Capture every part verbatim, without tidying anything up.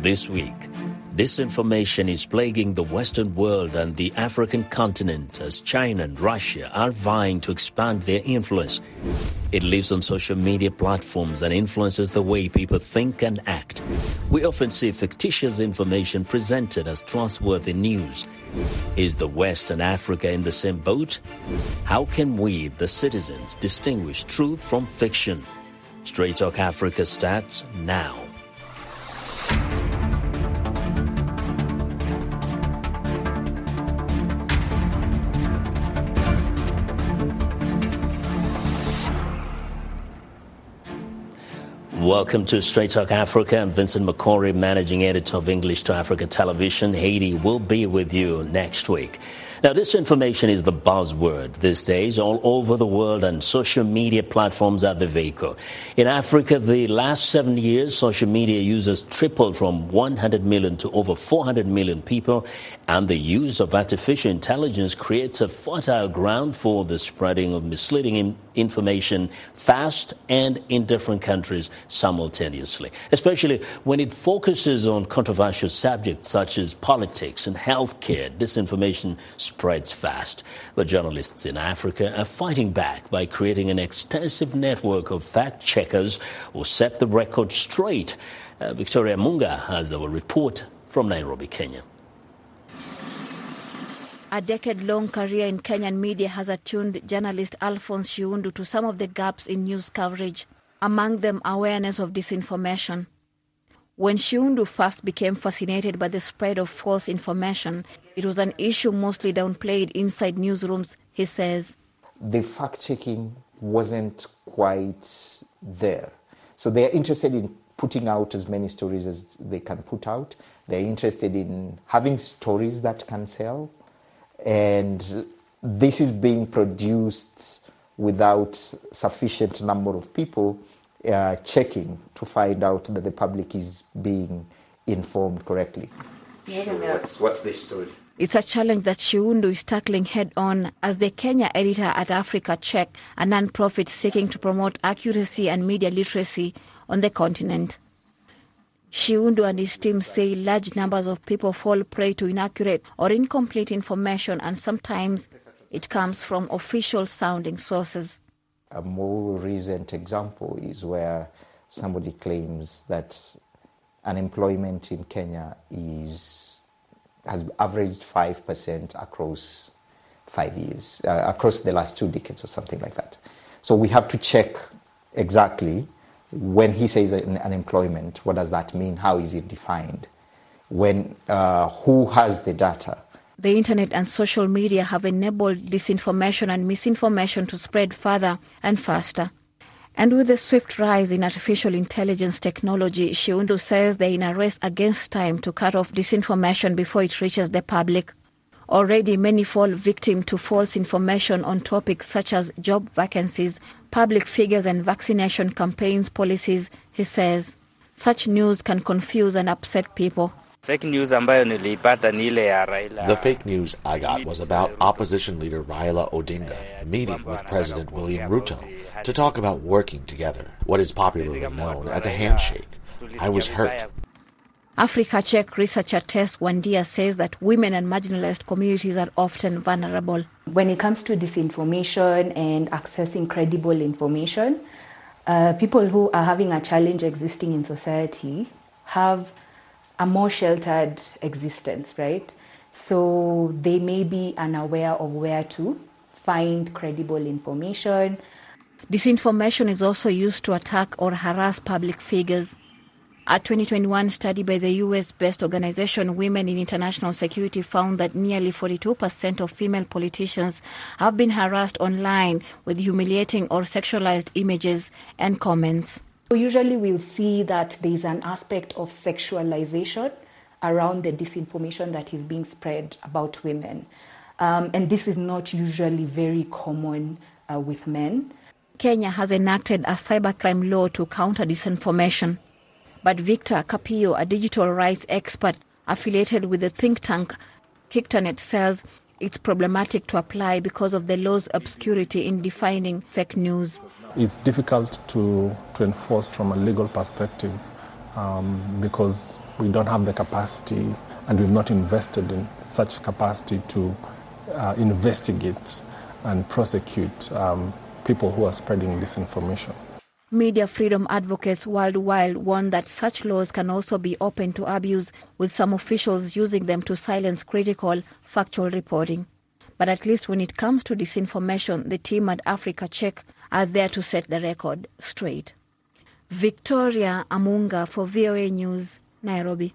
This week, disinformation is plaguing the Western world and the African continent as China and Russia are vying to expand their influence. It lives on social media platforms and influences the way people think and act. We often see fictitious information presented as trustworthy news. Is the West and Africa in the same boat? How can we, the citizens, distinguish truth from fiction? Straight Talk Africa starts now. Welcome to Straight Talk Africa. I'm Vincent McCory, Managing Editor of English to Africa Television. Haiti will be with you next week. Now, disinformation is the buzzword these days all over the world, and social media platforms are the vehicle. In Africa, the last seven years, social media users tripled from one hundred million to over four hundred million people, and the use of artificial intelligence creates a fertile ground for the spreading of misleading information fast and in different countries simultaneously, especially when it focuses on controversial subjects such as politics and healthcare. Disinformation spreads fast, but journalists in Africa are fighting back by creating an extensive network of fact-checkers who set the record straight. Uh, Victoria Munga has our report from Nairobi, Kenya. A decade-long career in Kenyan media has attuned journalist Alphonse Shiundu to some of the gaps in news coverage, among them awareness of disinformation. When Shiundu first became fascinated by the spread of false information, it was an issue mostly downplayed inside newsrooms, he says. The fact-checking wasn't quite there. So they're interested in putting out as many stories as they can put out. They're interested in having stories that can sell. And this is being produced without sufficient number of people uh, checking to find out that the public is being informed correctly. Sure. What's, what's this story? It's a challenge that Shiundu is tackling head-on as the Kenya editor at Africa Check, a non-profit seeking to promote accuracy and media literacy on the continent. Shiundu and his team say large numbers of people fall prey to inaccurate or incomplete information, and sometimes it comes from official-sounding sources. A more recent example is where somebody claims that unemployment in Kenya is has averaged five percent across five years, uh, across the last two decades or something like that. So we have to check exactly when he says unemployment, what does that mean? How is it defined? When, uh, who has the data? The internet and social media have enabled disinformation and misinformation to spread further and faster. And with the swift rise in artificial intelligence technology, Shiundu says they're in a race against time to cut off disinformation before it reaches the public. Already, many fall victim to false information on topics such as job vacancies, public figures and vaccination campaigns policies, he says. Such news can confuse and upset people. The fake news I got was about opposition leader Raila Odinga meeting with President William Ruto to talk about working together, what is popularly known as a handshake. I was hurt. Africa Check researcher Tess Wandia says that women and marginalized communities are often vulnerable. When it comes to disinformation and accessing credible information, uh, people who are having a challenge existing in society have a more sheltered existence, right? So they may be unaware of where to find credible information. Disinformation is also used to attack or harass public figures. A twenty twenty-one study by the U S-based organization Women in International Security found that nearly forty-two percent of female politicians have been harassed online with humiliating or sexualized images and comments. Usually we'll see that there's an aspect of sexualization around the disinformation that is being spread about women. Um, and this is not usually very common uh, with men. Kenya has enacted a cybercrime law to counter disinformation. But Victor Capillo, a digital rights expert affiliated with the think tank Kictanet, says it's problematic to apply because of the law's obscurity in defining fake news. It's difficult to, to enforce from a legal perspective um, because we don't have the capacity, and we've not invested in such capacity to uh, investigate and prosecute um, people who are spreading disinformation. Media freedom advocates worldwide warn that such laws can also be open to abuse, with some officials using them to silence critical, factual reporting. But at least when it comes to disinformation, the team at Africa Check are there to set the record straight. Victoria Amunga for V O A News, Nairobi.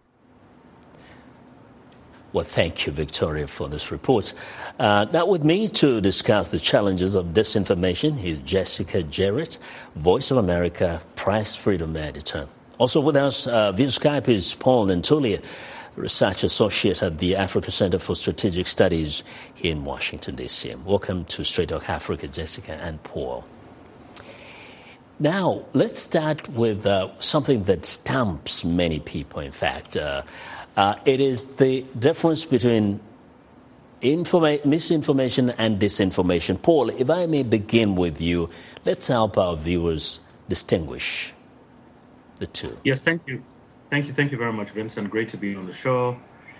Well, thank you, Victoria, for this report. Uh, now, with me to discuss the challenges of disinformation is Jessica Jarrett, Voice of America Press Freedom Editor. Also with us uh, via Skype is Paul Nantulia, Research Associate at the Africa Center for Strategic Studies here in Washington, D C. Welcome to Straight Talk Africa, Jessica and Paul. Now, let's start with uh, something that stumps many people, in fact. Uh, Uh, it is the difference between informa- misinformation and disinformation. Paul, if I may begin with you, let's help our viewers distinguish the two. Yes, thank you. Thank you. Thank you very much, Vincent. Great to be on the show.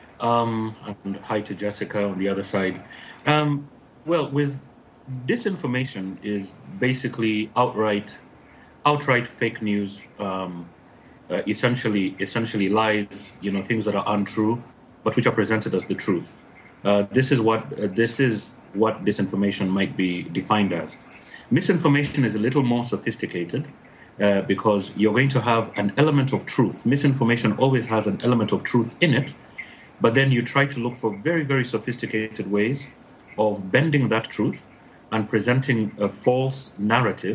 Um, and hi to Jessica on the other side. Um, well, with disinformation is basically outright, outright fake news, um, Uh, essentially, essentially lies, you know, things that are untrue, but which are presented as the truth. Uh, this is what uh, this is what disinformation might be defined as. Misinformation is a little more sophisticated uh, because you're going to have an element of truth. Misinformation always has an element of truth in it, but then you try to look for very, very sophisticated ways of bending that truth and presenting a false narrative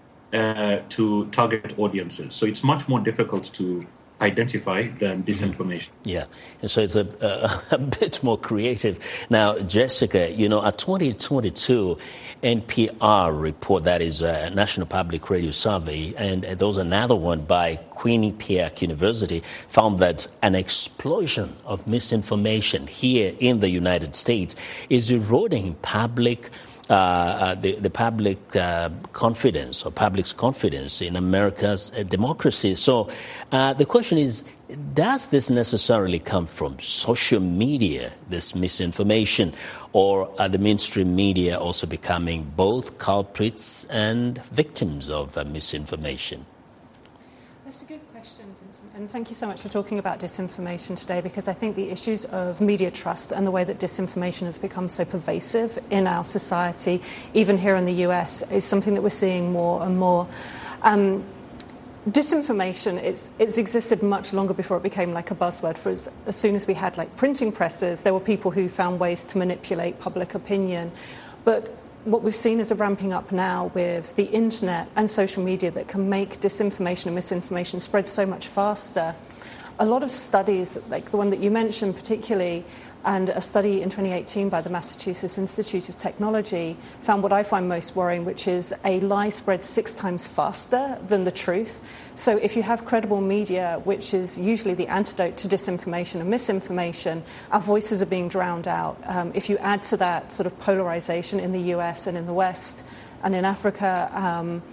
Uh, to target audiences. So it's much more difficult to identify than disinformation. Yeah, and so it's a, a, a bit more creative. Now, Jessica, you know, a twenty twenty-two N P R report, that is a National Public Radio Survey, and there was another one by Quinnipiac University, found that an explosion of misinformation here in the United States is eroding public Uh, uh, the, the public uh, confidence or public's confidence in America's uh, democracy. So uh, the question is, does this necessarily come from social media, this misinformation, or are the mainstream media also becoming both culprits and victims of uh, misinformation? That's a good question, Vincent, and thank you so much for talking about disinformation today, because I think the issues of media trust and the way that disinformation has become so pervasive in our society, even here in the U S, is something that we're seeing more and more. Um, disinformation, it's, it's existed much longer before it became like a buzzword. For as, as soon as we had like printing presses, there were people who found ways to manipulate public opinion. But what we've seen is a ramping up now with the internet and social media that can make disinformation and misinformation spread so much faster. A lot of studies, like the one that you mentioned particularly, and a study in twenty eighteen by the Massachusetts Institute of Technology, found what I find most worrying, which is a lie spreads six times faster than the truth. So if you have credible media, which is usually the antidote to disinformation and misinformation, our voices are being drowned out. Um, if you add to that sort of polarization in the U S and in the West and in Africa, um,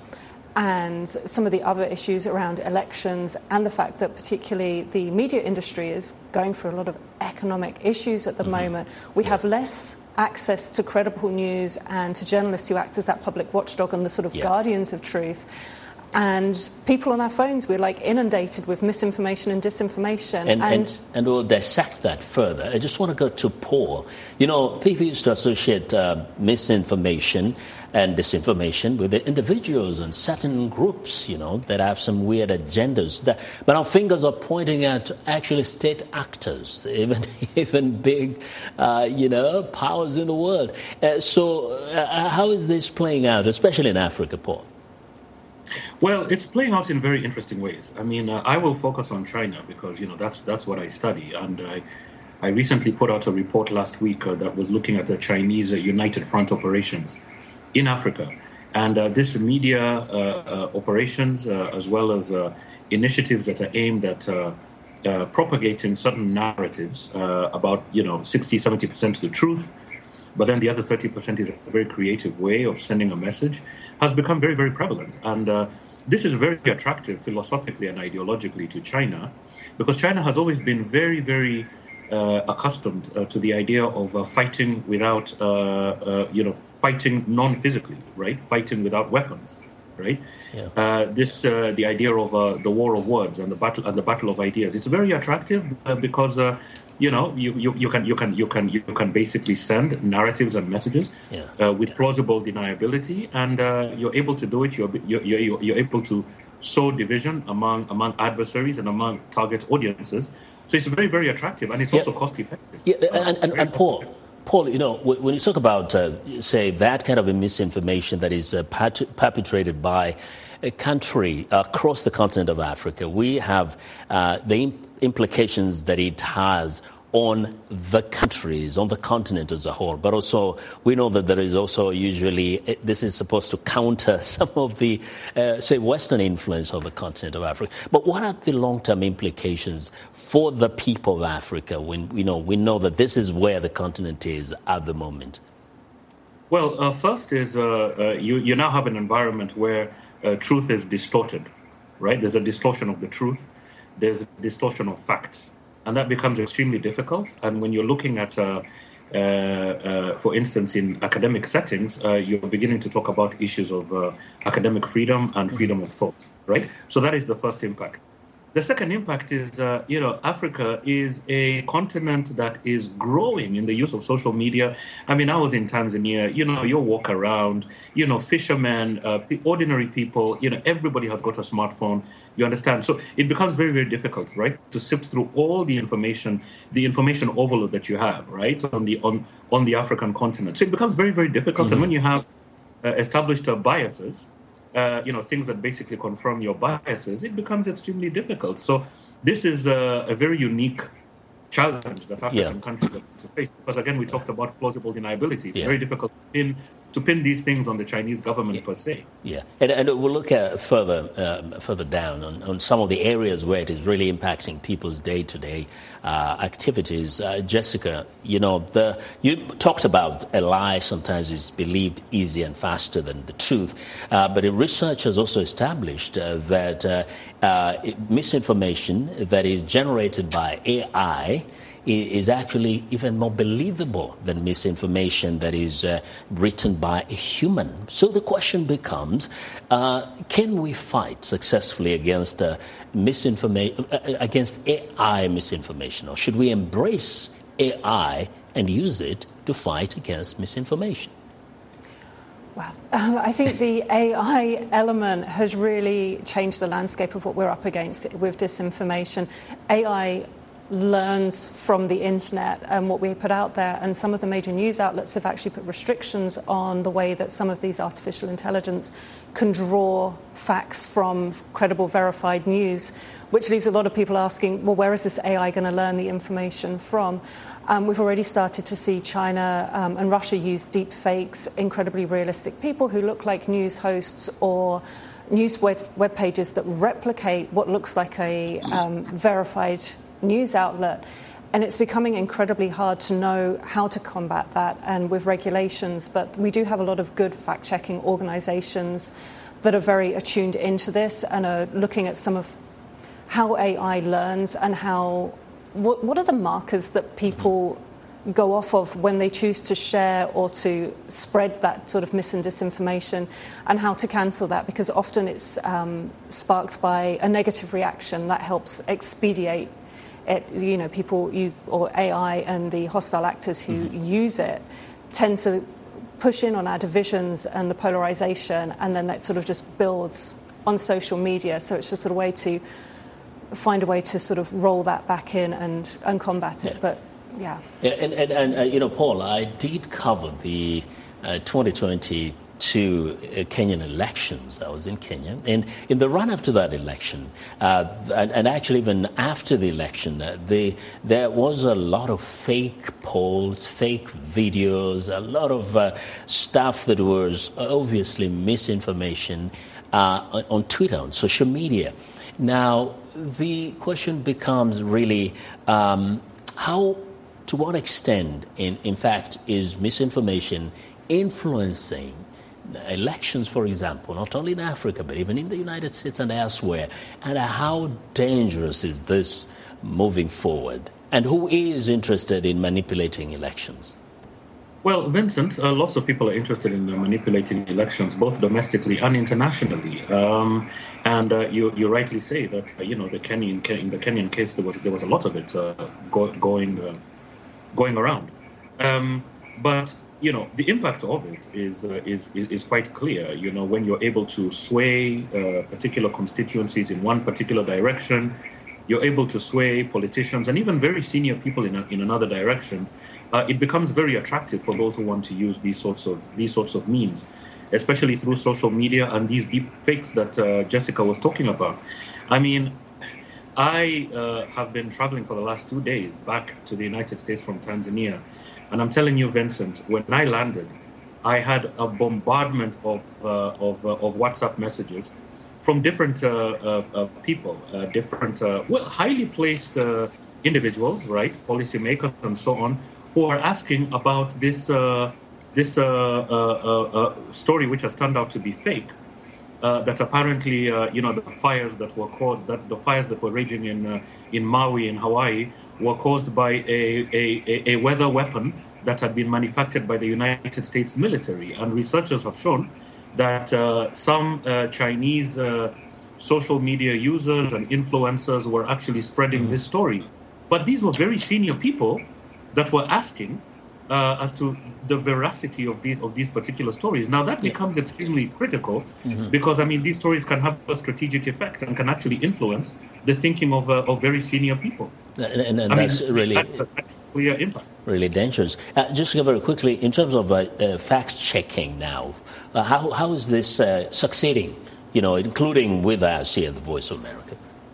and some of the other issues around elections, and the fact that particularly the media industry is going through a lot of economic issues at the mm-hmm. moment, we have less access to credible news and to journalists who act as that public watchdog and the sort of yeah. guardians of truth. And people on our phones, we're like inundated with misinformation and disinformation. And, and, and, and we'll dissect that further. I just want to go to Paul. You know, people used to associate uh, misinformation and disinformation with the individuals and certain groups, you know, that have some weird agendas. That, but our fingers are pointing at actually state actors, even even big, uh, you know, powers in the world. Uh, so uh, how is this playing out, especially in Africa, Paul? Well, it's playing out in very interesting ways. I mean, uh, I will focus on China because, you know, that's that's what I study. And I, I recently put out a report last week uh, that was looking at the Chinese uh, United Front operations in Africa. And uh, this media uh, uh, operations, uh, as well as uh, initiatives that are aimed at uh, uh, propagating certain narratives uh, about, you know, sixty, seventy percent of the truth, but then the other thirty percent is a very creative way of sending a message, has become very, very prevalent. And uh, this is very attractive philosophically and ideologically to China, because China has always been very, very uh, accustomed uh, to the idea of uh, fighting without, uh, uh, you know, fighting non-physically, right? Fighting without weapons, right? Yeah. Uh, this, uh, the idea of uh, the war of words and the battle and the battle of ideas. It's very attractive uh, because. Uh, You know, you, you, you can you can you can you can basically send narratives and messages yeah. uh, with plausible deniability, and uh, you're able to do it. You're, you're you're you're able to sow division among among adversaries and among target audiences. So it's very very attractive, and it's yeah. also cost effective. Yeah, and, and, and Paul, Paul, you know, when you talk about uh, say that kind of a misinformation that is uh, perpetrated by a country across the continent of Africa, we have uh, the imp- implications that it has on the countries, on the continent as a whole. But also, we know that there is also usually, this is supposed to counter some of the, uh, say, Western influence of the continent of Africa. But what are the long-term implications for the people of Africa when, you know, we know that this is where the continent is at the moment? Well, uh, first is uh, uh, you, you now have an environment where uh, truth is distorted, right? There's a distortion of the truth. There's a distortion of facts, and that becomes extremely difficult. And when you're looking at, uh, uh, uh, for instance, in academic settings, uh, you're beginning to talk about issues of uh, academic freedom and freedom of thought, right? So that is the first impact. The second impact is, uh, you know, Africa is a continent that is growing in the use of social media. I mean, I was in Tanzania, you know, you walk around, you know, fishermen, uh, ordinary people, you know, everybody has got a smartphone, you understand? So it becomes very, very difficult, right, to sift through all the information, the information overload that you have, right, on the on, on the African continent. So it becomes very, very difficult. Mm-hmm. And when you have uh, established uh, biases, Uh, you know, things that basically confirm your biases, it becomes extremely difficult. So this is a, a very unique challenge that African yeah. countries have to face. Because, again, we talked about plausible deniability. It's yeah. very difficult to pin, to pin these things on the Chinese government yeah. per se. Yeah, and, and we'll look at further um, further down on, on some of the areas where it is really impacting people's day-to-day uh, activities. Uh, Jessica, you know, the you talked about a lie sometimes is believed easier and faster than the truth, uh, but research has also established uh, that uh, uh, misinformation that is generated by A I is actually even more believable than misinformation that is uh, written by a human. So the question becomes, uh, can we fight successfully against uh, misinformation, uh, against A I misinformation, or should we embrace A I and use it to fight against misinformation? Well, um, I think the A I element has really changed the landscape of what we're up against with disinformation. A I learns from the internet and what we put out there, and some of the major news outlets have actually put restrictions on the way that some of these artificial intelligence can draw facts from credible verified news, which leaves a lot of people asking, well, where is this A I going to learn the information from? Um, we've already started to see China um, and Russia use deep fakes, incredibly realistic people who look like news hosts or news web, web pages that replicate what looks like a um, verified news outlet, and it's becoming incredibly hard to know how to combat that and with regulations. But we do have a lot of good fact-checking organizations that are very attuned into this and are looking at some of how A I learns and how what, what are the markers that people go off of when they choose to share or to spread that sort of mis and disinformation, and how to cancel that, because often it's um, sparked by a negative reaction that helps expedite it. You know, people you, or A I and the hostile actors who mm-hmm. use it tend to push in on our divisions and the polarization, and then that sort of just builds on social media. So it's just a way to find a way to sort of roll that back in and, and combat it. Yeah. But yeah. yeah and, and, and uh, you know, Paul, I did cover the uh, twenty twenty-two uh, Kenyan elections. I was in Kenya. And in the run-up to that election, uh, and, and actually even after the election, uh, the, there was a lot of fake polls, fake videos, a lot of uh, stuff that was obviously misinformation uh, on Twitter, on social media. Now, the question becomes really um, how, to what extent, in, in fact, is misinformation influencing elections, for example, not only in Africa, but even in the United States and elsewhere? And how dangerous is this moving forward? And who is interested in manipulating elections? Well, Vincent, uh, lots of people are interested in uh, manipulating elections, both domestically and internationally. Um, and uh, you, you rightly say that uh, you know the Kenyan in the Kenyan case there was there was a lot of it uh, go, going uh, going around. Um, but you know the impact of it is uh, is is quite clear. You know when you're able to sway uh, particular constituencies in one particular direction, you're able to sway politicians and even very senior people in a, in another direction. Uh, it becomes very attractive for those who want to use these sorts of these sorts of means, especially through social media and these deep fakes that uh, Jessica was talking about. I mean, I uh, have been traveling for the last two days back to the United States from Tanzania, and I'm telling you, Vincent, when I landed, I had a bombardment of uh, of, uh, of WhatsApp messages from different uh, uh, uh, people, uh, different uh, well, highly placed uh, individuals, right, policymakers and so on, who are asking about this uh, this uh, uh, uh, uh, story, which has turned out to be fake. Uh, that apparently, uh, you know, the fires that were caused, that the fires that were raging in uh, in Maui in Hawaii were caused by a, a a weather weapon that had been manufactured by the United States military. And researchers have shown that uh, some uh, Chinese uh, social media users and influencers were actually spreading mm-hmm. this story. But these were very senior people that were asking uh, as to the veracity of these of these particular stories. Now that yeah. becomes extremely critical mm-hmm. because I mean these stories can have a strategic effect and can actually influence the thinking of uh, of very senior people. And, and, and that's mean, really that's a clear impact. Really dangerous. Uh, just very quickly, in terms of uh, uh, fact checking now, uh, how how is this uh, succeeding? You know, including with us here at the Voice of America.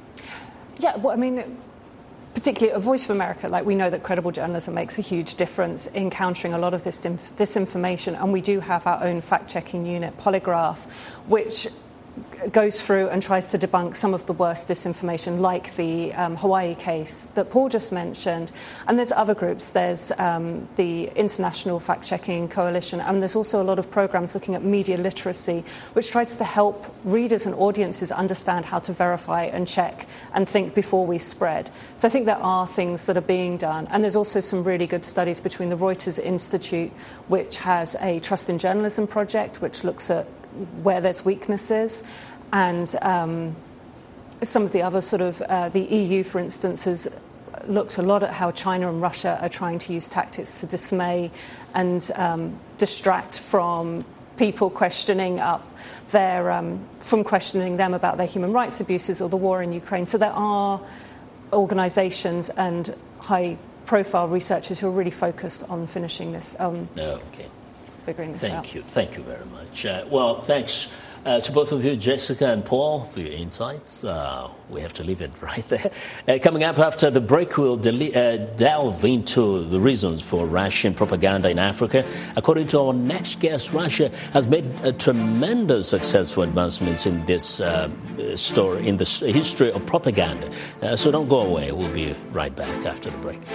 Yeah, well, I mean. Particularly at Voice of America, like we know that credible journalism makes a huge difference in countering a lot of this inf- disinformation, and we do have our own fact-checking unit, Polygraph, which goes through and tries to debunk some of the worst disinformation, like the um, Hawaii case that Paul just mentioned. And there's other groups. There's um, the International Fact-Checking Coalition, and there's also a lot of programs looking at media literacy, which tries to help readers and audiences understand how to verify and check and think before we spread. So I think there are things that are being done. And there's also some really good studies between the Reuters Institute, which has a Trust in Journalism project, which looks at where there's weaknesses, and um, some of the other sort of, uh, the E U, for instance, has looked a lot at how China and Russia are trying to use tactics to dismay and um, distract from people questioning up their, um, from questioning them about their human rights abuses or the war in Ukraine. So there are organisations and high-profile researchers who are really focused on finishing this. Um, oh, okay. Figuring this Thank out. you. Thank you very much. Uh, well, thanks uh, to both of you, Jessica and Paul, for your insights. Uh, we have to leave it right there. Uh, coming up after the break, we'll del- uh, delve into the reasons for Russian propaganda in Africa. According to our next guest, Russia has made a tremendous successful advancements in this uh, story, in the history of propaganda. Uh, so don't go away. We'll be right back after the break.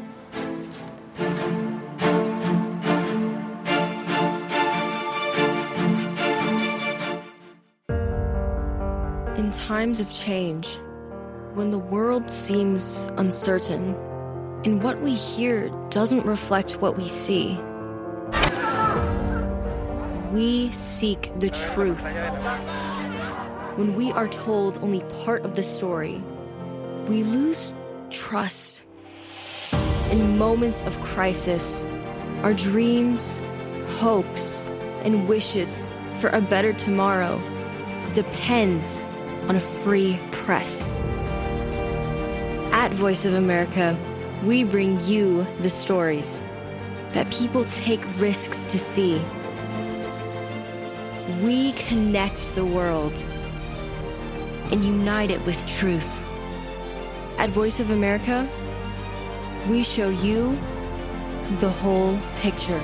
In times of change, when the world seems uncertain, and what we hear doesn't reflect what we see, we seek the truth. When we are told only part of the story, we lose trust. In moments of crisis, our dreams, hopes, and wishes for a better tomorrow depends on a free press. At Voice of America, we bring you the stories that people take risks to see. We connect the world and unite it with truth. At Voice of America, we show you the whole picture.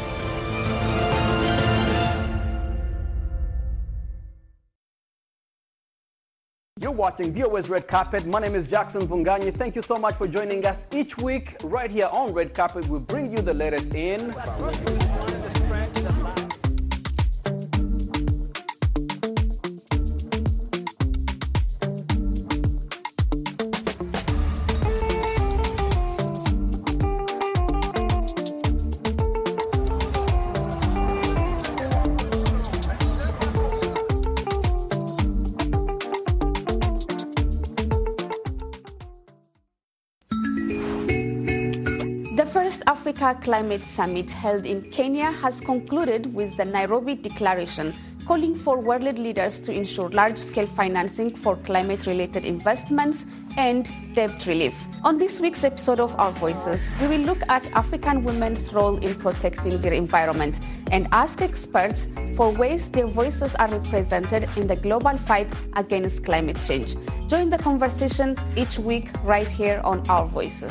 You're watching V O A's Red Carpet. My name is Jackson Vunganyi. Thank you so much for joining us each week right here on Red Carpet. We bring you the latest in first Africa Climate Summit held in Kenya has concluded with the Nairobi Declaration, calling for world leaders to ensure large-scale financing for climate-related investments and debt relief. On this week's episode of Our Voices, we will look at African women's role in protecting their environment and ask experts for ways their voices are represented in the global fight against climate change. Join the conversation each week right here on Our Voices.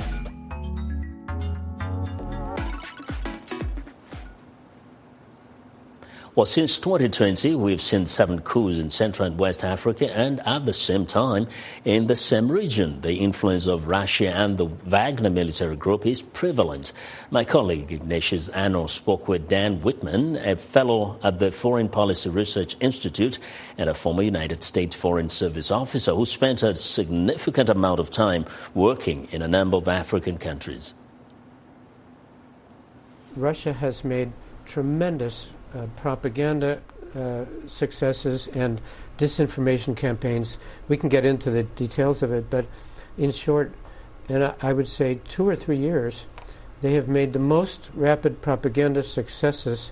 Well, since twenty twenty, we've seen seven coups in Central and West Africa, and at the same time, in the same region, the influence of Russia and the Wagner military group is prevalent. My colleague Ignatius Anno spoke with Dan Whitman, a fellow at the Foreign Policy Research Institute and a former United States Foreign Service officer who spent a significant amount of time working in a number of African countries. Russia has made tremendous Uh, propaganda uh, successes and disinformation campaigns. We can get into the details of it, but in short, and I, I would say two or three years, they have made the most rapid propaganda successes,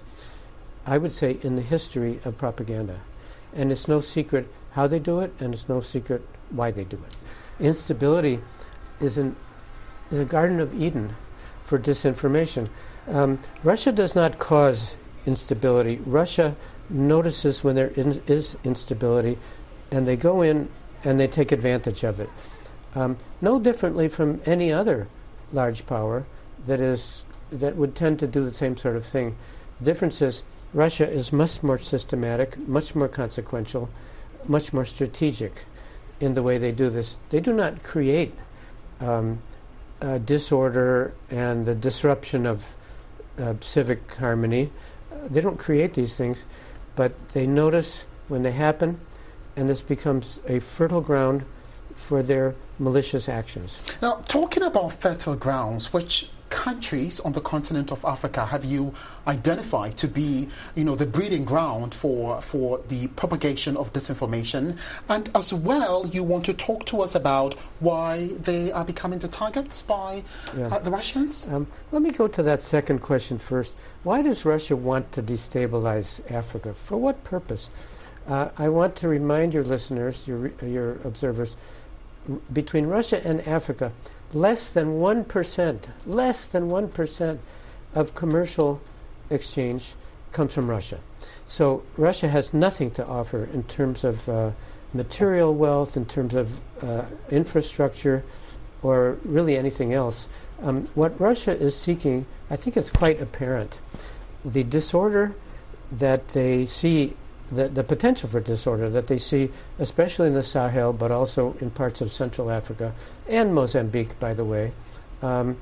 I would say, in the history of propaganda. And it's no secret how they do it, and it's no secret why they do it. Instability is, an, is a Garden of Eden for disinformation. Um, Russia does not cause instability. Russia notices when there in, is instability, and they go in and they take advantage of it. Um, no differently from any other large power that is that would tend to do the same sort of thing. The difference is Russia is much more systematic, much more consequential, much more strategic in the way they do this. They do not create um, uh, disorder and the disruption of uh, civic harmony. They don't create these things, but they notice when they happen, and this becomes a fertile ground for their malicious actions. Now, talking about fertile grounds, which countries on the continent of Africa have you identified to be, you know, the breeding ground for for the propagation of disinformation? And as well, you want to talk to us about why they are becoming the targets by yeah. uh, the Russians? Um, let me go to that second question first. Why does Russia want to destabilize Africa? For what purpose? Uh, I want to remind your listeners, your your observers, r- between Russia and Africa, less than one percent, less than one percent of commercial exchange comes from Russia. So Russia has nothing to offer in terms of uh, material wealth, in terms of uh, infrastructure, or really anything else. Um, what Russia is seeking, I think it's quite apparent. The disorder that they see, the, the potential for disorder that they see, especially in the Sahel, but also in parts of Central Africa and Mozambique, by the way, um,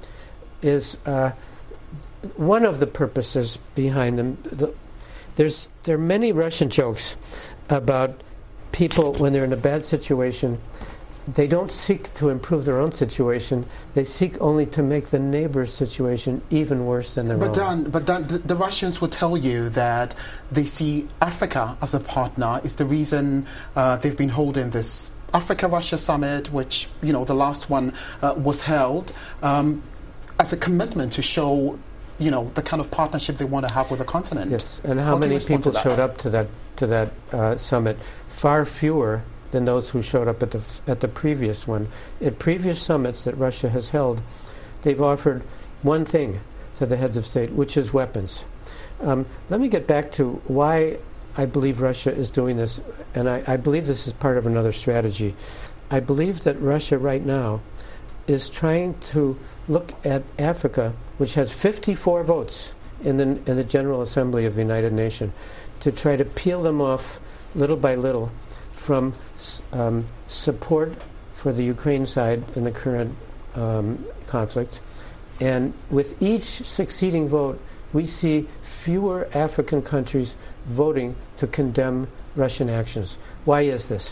is uh, one of the purposes behind them. The, there's there are many Russian jokes about people when they're in a bad situation. They don't seek to improve their own situation. They seek only to make the neighbor's situation even worse than their but own. Dan, but Dan, the, the Russians will tell you that they see Africa as a partner. It's the reason uh, they've been holding this Africa-Russia summit, which, you know, the last one uh, was held, um, as a commitment to show, you know, the kind of partnership they want to have with the continent. Yes, and how, how many people showed up to that to that uh, summit? Far fewer than those who showed up at the f- at the previous one. At previous summits that Russia has held, they've offered one thing to the heads of state, which is weapons. Um, let me get back to why I believe Russia is doing this, and I, I believe this is part of another strategy. I believe that Russia right now is trying to look at Africa, which has fifty-four votes in the in the General Assembly of the United Nations, to try to peel them off little by little from um, support for the Ukraine side in the current um, conflict. And with each succeeding vote, we see fewer African countries voting to condemn Russian actions. Why is this?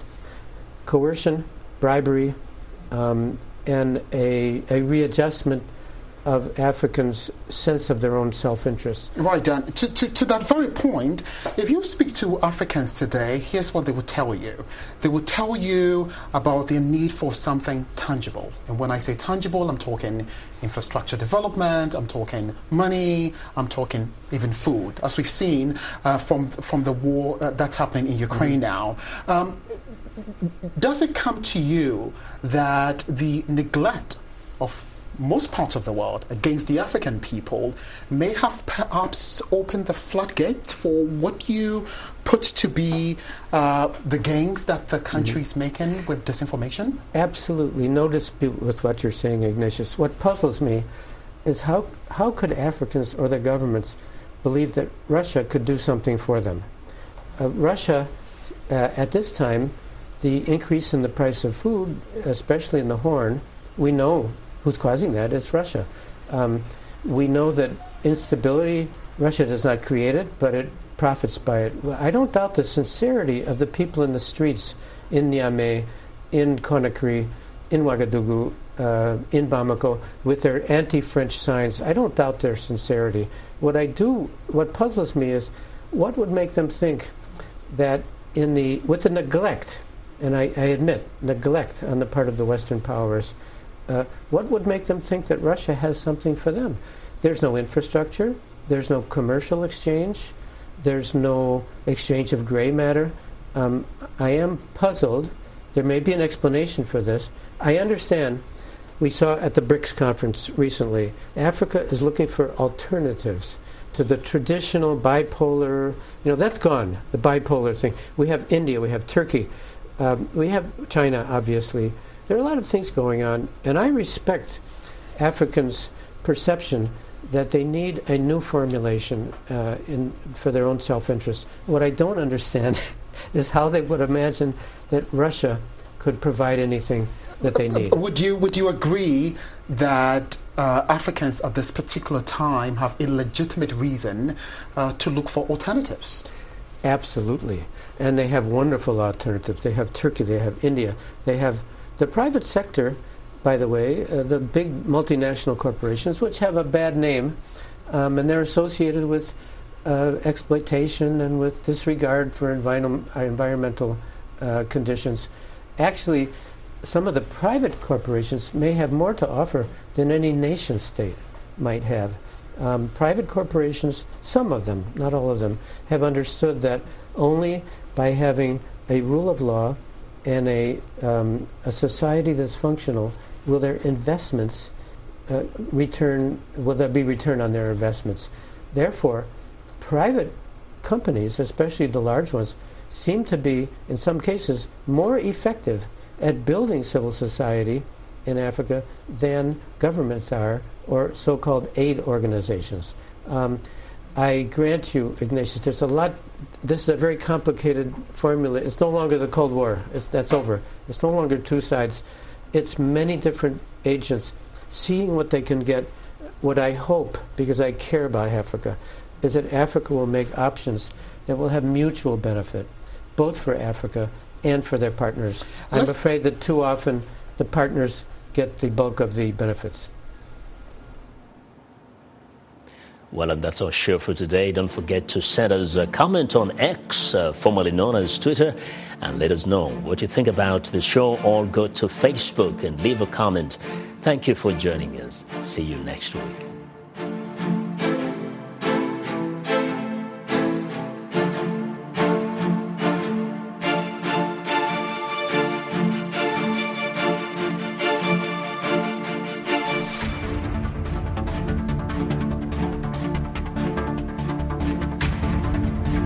Coercion, bribery, um, and a, a readjustment of Africans' sense of their own self-interest. Right, Dan. To, to, to that very point, if you speak to Africans today, here's what they would tell you. They would tell you about their need for something tangible. And when I say tangible, I'm talking infrastructure development, I'm talking money, I'm talking even food, as we've seen uh, from, from the war uh, that's happening in Ukraine mm-hmm. now. Um, does it come to you that the neglect of most parts of the world against the African people may have perhaps opened the floodgate for what you put to be uh, the gains that the country's mm-hmm. making with disinformation? Absolutely. No dispute with what you're saying, Ignatius. What puzzles me is how, how could Africans or their governments believe that Russia could do something for them? Uh, Russia, uh, at this time, the increase in the price of food, especially in the Horn, we know who's causing that. It's Russia. Um, we know that instability, Russia does not create it, but it profits by it. I don't doubt the sincerity of the people in the streets in Niamey, in Conakry, in Ouagadougou, uh, in Bamako, with their anti-French signs. I don't doubt their sincerity. What I do, what puzzles me is, what would make them think that in the, with the neglect, and I, I admit, neglect on the part of the Western powers, Uh, what would make them think that Russia has something for them? There's no infrastructure, there's no commercial exchange, there's no exchange of gray matter. Um, I am puzzled. There may be an explanation for this. I understand. We saw at the BRICS conference recently, Africa is looking for alternatives to the traditional bipolar, you know, that's gone, the bipolar thing. We have India, we have Turkey, um, we have China, obviously. There are a lot of things going on, and I respect Africans' perception that they need a new formulation uh, in, for their own self-interest. What I don't understand is how they would imagine that Russia could provide anything that they need. Would you, would you agree that uh, Africans at this particular time have a legitimate reason uh, to look for alternatives? Absolutely. And they have wonderful alternatives. They have Turkey, they have India, they have the private sector, by the way, uh, the big multinational corporations, which have a bad name, um, and they're associated with uh, exploitation and with disregard for enviro- environmental uh, conditions. Actually, some of the private corporations may have more to offer than any nation state might have. Um, private corporations, some of them, not all of them, have understood that only by having a rule of law and a, um, a society that's functional, will their investments uh, return, will there be return on their investments? Therefore, private companies, especially the large ones, seem to be, in some cases, more effective at building civil society in Africa than governments are, or so-called aid organizations. Um, I grant you, Ignatius, there's a lot. This is a very complicated formula. It's no longer the Cold War. It's, that's over. It's no longer two sides. It's many different agents seeing what they can get. What I hope, because I care about Africa, is that Africa will make options that will have mutual benefit, both for Africa and for their partners. I'm Let's afraid that too often the partners get the bulk of the benefits. Well, and that's our show for today. Don't forget to send us a comment on X, uh, formerly known as Twitter, and let us know what you think about the show, or go to Facebook and leave a comment. Thank you for joining us. See you next week.